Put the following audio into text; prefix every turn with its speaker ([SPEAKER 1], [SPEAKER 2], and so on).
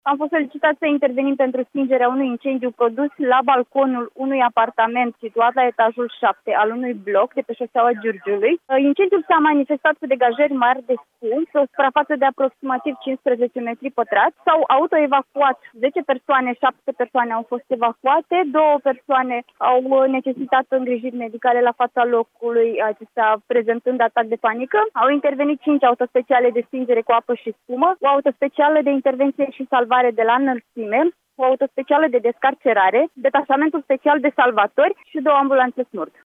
[SPEAKER 1] Am fost solicitat să intervenim pentru stingerea unui incendiu produs la balconul unui apartament situat la etajul 7 al unui bloc de pe șoseaua Giurgiului. Incendiul s-a manifestat cu degajări mari de fum pe o suprafață de aproximativ 15 metri pătrați. S-au autoevacuat 10 persoane, 7 persoane au fost evacuate, 2 persoane au necesitat îngrijiri medicale la fața locului, acestea prezentând atac de panică. Au intervenit 5 autospeciale de stingere cu apă și spumă, o autospecială de intervenție și salvare de la înălțime, o autospecială de descarcerare, detașamentul special de salvatori și 2 ambulanțe SMURD.